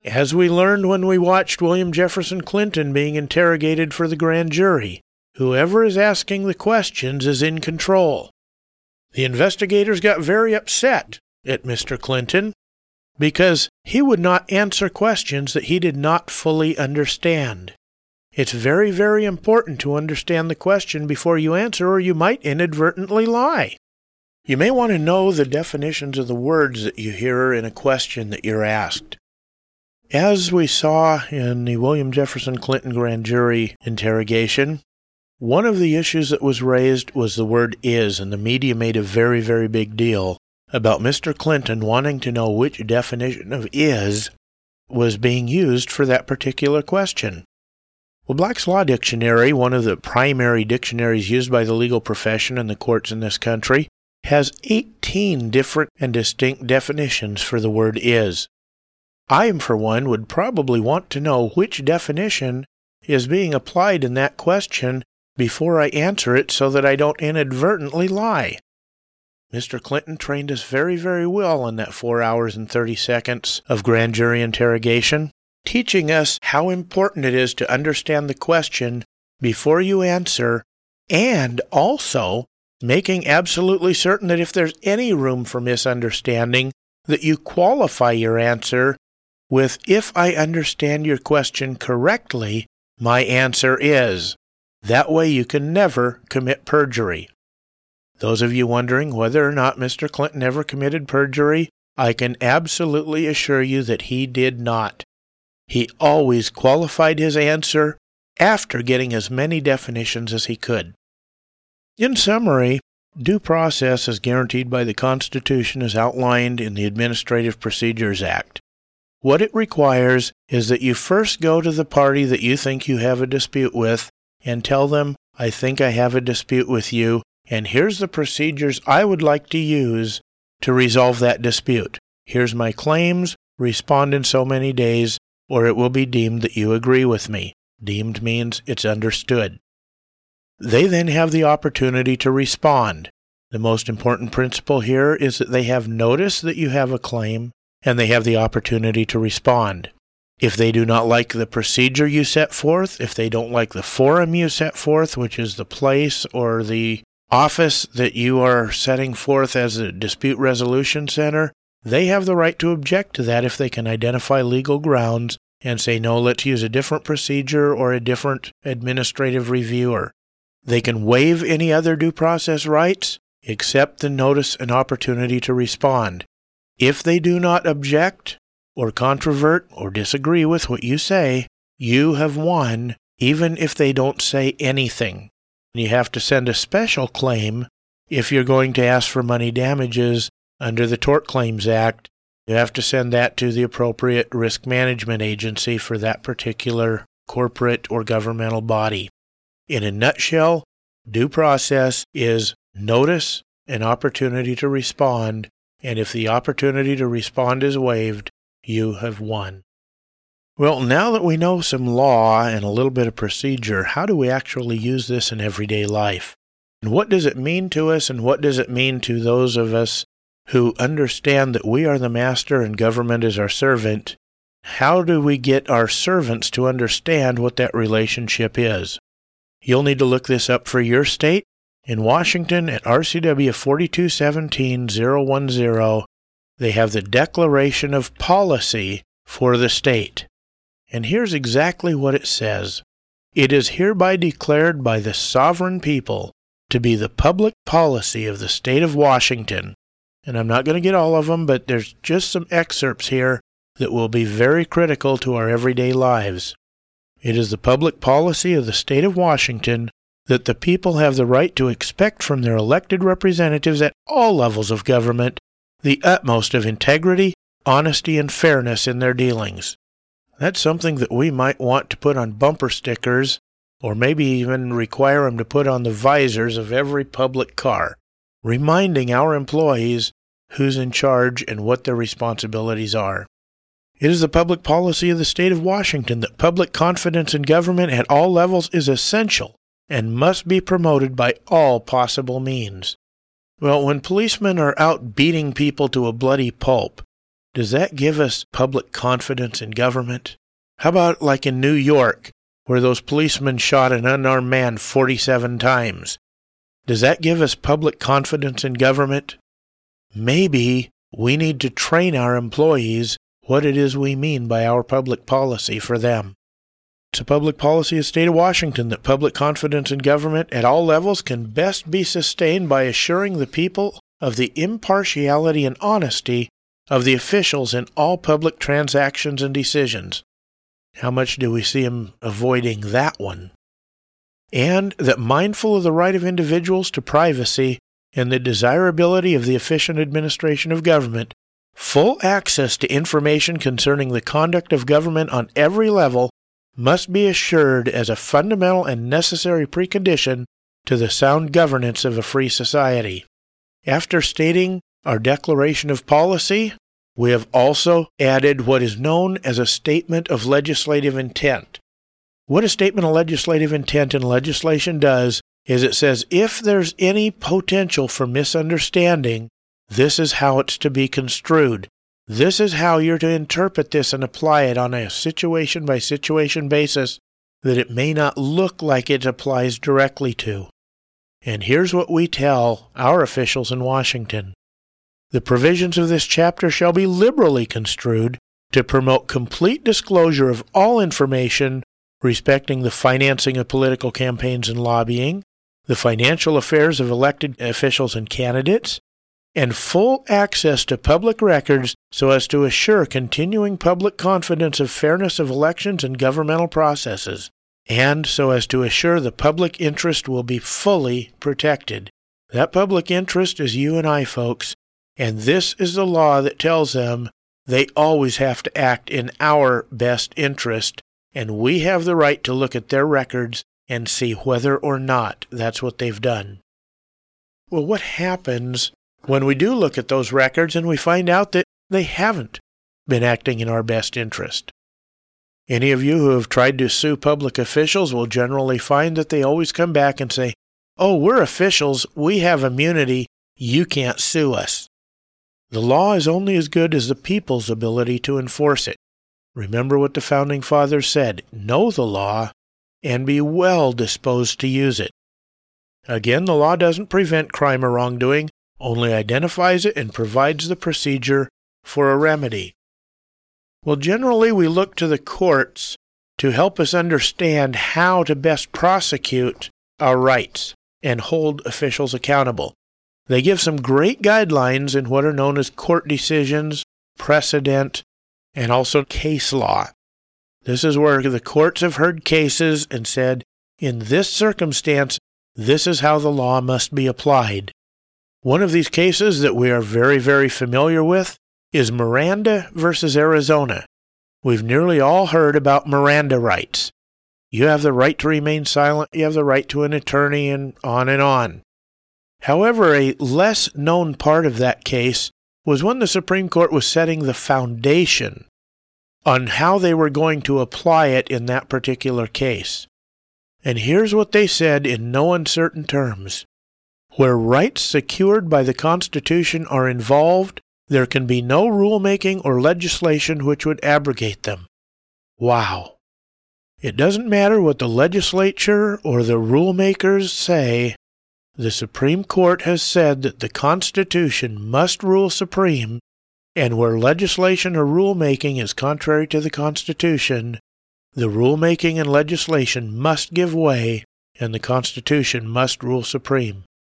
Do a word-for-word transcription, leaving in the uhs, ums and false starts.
As we learned when we watched William Jefferson Clinton being interrogated for the grand jury, whoever is asking the questions is in control. The investigators got very upset at Mister Clinton because he would not answer questions that he did not fully understand. It's very, very important to understand the question before you answer, or you might inadvertently lie. You may want to know the definitions of the words that you hear in a question that you're asked. As we saw in the William Jefferson Clinton grand jury interrogation, one of the issues that was raised was the word is, and the media made a very, very big deal about Mister Clinton wanting to know which definition of is was being used for that particular question. Well, Black's Law Dictionary, one of the primary dictionaries used by the legal profession and the courts in this country, has eighteen different and distinct definitions for the word is. I, for one, would probably want to know which definition is being applied in that question before I answer it so that I don't inadvertently lie. Mister Clinton trained us very, very well in that four hours and thirty seconds of grand jury interrogation, teaching us how important it is to understand the question before you answer, and also making absolutely certain that if there's any room for misunderstanding, that you qualify your answer with, if I understand your question correctly, my answer is. That way you can never commit perjury. Those of you wondering whether or not Mister Clinton ever committed perjury, I can absolutely assure you that he did not. He always qualified his answer after getting as many definitions as he could. In summary, due process is guaranteed by the Constitution as outlined in the Administrative Procedures Act. What it requires is that you first go to the party that you think you have a dispute with and tell them, I think I have a dispute with you, and here's the procedures I would like to use to resolve that dispute. Here's my claims, respond in so many days, or it will be deemed that you agree with me. Deemed means it's understood. They then have the opportunity to respond. The most important principle here is that they have notice that you have a claim, and they have the opportunity to respond. If they do not like the procedure you set forth, if they don't like the forum you set forth, which is the place or the office that you are setting forth as a dispute resolution center, they have the right to object to that if they can identify legal grounds and say, no, let's use a different procedure or a different administrative reviewer. They can waive any other due process rights except the notice and opportunity to respond. If they do not object or controvert or disagree with what you say, you have won, even if they don't say anything. You have to send a special claim if you're going to ask for money damages under the Tort Claims Act. You have to send that to the appropriate risk management agency for that particular corporate or governmental body. In a nutshell, due process is notice and opportunity to respond, and if the opportunity to respond is waived, you have won. Well, now that we know some law and a little bit of procedure, how do we actually use this in everyday life? And what does it mean to us, and what does it mean to those of us who understand that we are the master and government is our servant? How do we get our servants to understand what that relationship is? You'll need to look this up for your state. In Washington, at R C W forty-two seventeen oh ten, they have the Declaration of Policy for the state. And here's exactly what it says. It is hereby declared by the sovereign people to be the public policy of the state of Washington. And I'm not going to get all of them, but there's just some excerpts here that will be very critical to our everyday lives. It is the public policy of the state of Washington that the people have the right to expect from their elected representatives at all levels of government the utmost of integrity, honesty, and fairness in their dealings. That's something that we might want to put on bumper stickers, or maybe even require them to put on the visors of every public car, reminding our employees who's in charge and what their responsibilities are. It is the public policy of the state of Washington that public confidence in government at all levels is essential and must be promoted by all possible means. Well, when policemen are out beating people to a bloody pulp, does that give us public confidence in government? How about like in New York, where those policemen shot an unarmed man forty-seven times? Does that give us public confidence in government? Maybe we need to train our employees what it is we mean by our public policy for them. It's a public policy of the state of Washington that public confidence in government at all levels can best be sustained by assuring the people of the impartiality and honesty of the officials in all public transactions and decisions. How much do we see them avoiding that one? And that mindful of the right of individuals to privacy and the desirability of the efficient administration of government, full access to information concerning the conduct of government on every level must be assured as a fundamental and necessary precondition to the sound governance of a free society. After stating our declaration of policy, we have also added what is known as a statement of legislative intent. What a statement of legislative intent in legislation does is it says if there's any potential for misunderstanding, this is how it's to be construed. This is how you're to interpret this and apply it on a situation-by-situation basis that it may not look like it applies directly to. And here's what we tell our officials in Washington. The provisions of this chapter shall be liberally construed to promote complete disclosure of all information respecting the financing of political campaigns and lobbying, the financial affairs of elected officials and candidates, and full access to public records so as to assure continuing public confidence of fairness of elections and governmental processes, and so as to assure the public interest will be fully protected. That public interest is you and I, folks, and this is the law that tells them they always have to act in our best interest, and we have the right to look at their records and see whether or not that's what they've done. Well, what happens when we do look at those records and we find out that they haven't been acting in our best interest? Any of you who have tried to sue public officials will generally find that they always come back and say, "Oh, we're officials, we have immunity, you can't sue us." The law is only as good as the people's ability to enforce it. Remember what the Founding Fathers said, know the law and be well disposed to use it. Again, the law doesn't prevent crime or wrongdoing, only identifies it and provides the procedure for a remedy. Well, generally we look to the courts to help us understand how to best prosecute our rights and hold officials accountable. They give some great guidelines in what are known as court decisions, precedent, and also case law. This is where the courts have heard cases and said, in this circumstance, this is how the law must be applied. One of these cases that we are very, very familiar with is Miranda versus Arizona. We've nearly all heard about Miranda rights. You have the right to remain silent, you have the right to an attorney, and on and on. However, a less known part of that case was when the Supreme Court was setting the foundation on how they were going to apply it in that particular case. And here's what they said in no uncertain terms. Where rights secured by the Constitution are involved, there can be no rulemaking or legislation which would abrogate them. Wow. It doesn't matter what the legislature or the rulemakers say. The Supreme Court has said that the Constitution must rule supreme, and where legislation or rulemaking is contrary to the Constitution, the rulemaking and legislation must give way, and the Constitution must rule supreme.